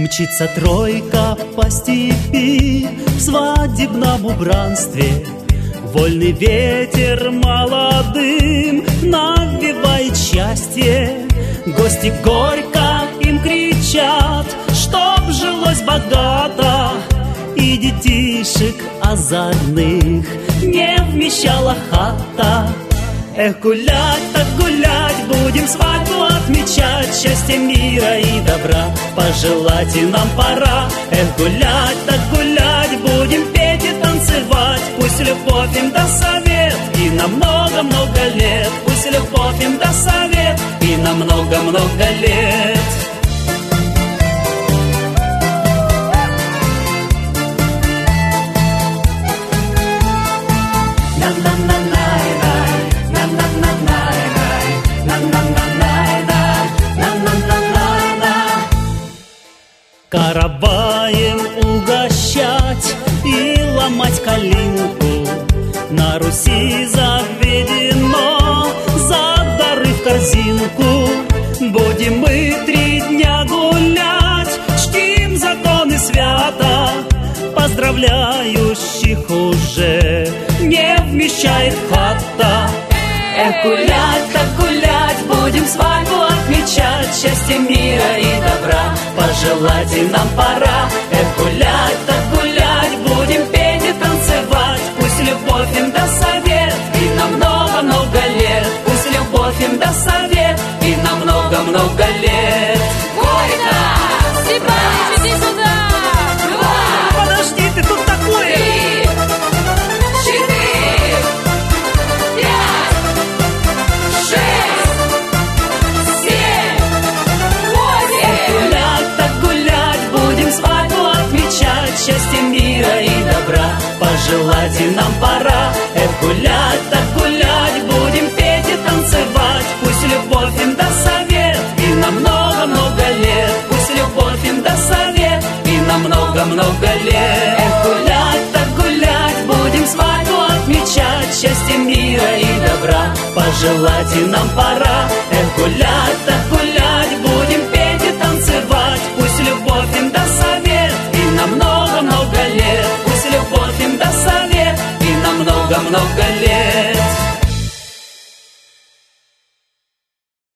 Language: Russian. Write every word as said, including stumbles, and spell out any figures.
Мчится тройка по степи в свадебном убранстве. Вольный ветер молодым навевает счастье. Гости горько им кричат, чтоб жилось богато, и детишек озорных не вмещала хата. Эх, гулять так гулять, будем свадьбу отмечать, счастья, мира и добра пожелать и нам пора. Эх, гулять так гулять, будем петь и танцевать, пусть любовь им даст совет и на много-много лет. Пусть любовь им даст совет и на много-много лет. Караваем угощать и ломать калинку на Руси заведено, за дары в корзинку. Будем мы три дня гулять, чтим законы свято, поздравляющих уже не вмещает хата. Эх, гулять так гулять, будем свадьбу отмечать, счастья, мира и добра пожелать и нам пора. Эх, гулять так гулять, будем петь и танцевать, пусть любовь им даст совет и на много-много лет. Пусть любовь им даст совет и на много-много лет. Горько! Степаныч, иди сюда! Два! Подожди, ты тут такое! Три! Четыре! Пять! Шесть! Семь! Восемь! Гулять так гулять, будем свадьбу отмечать, счастья, мира и добра пожелать и нам пора. Эх, гулять так гулять, будем петь и танцевать, пусть любовь им даст совет и на много-много лет. Пусть любовь им даст совет и на много-много лет. Эх, гулять так гулять, будем свадьбу отмечать, счастья, мира и добра пожелать и нам пора.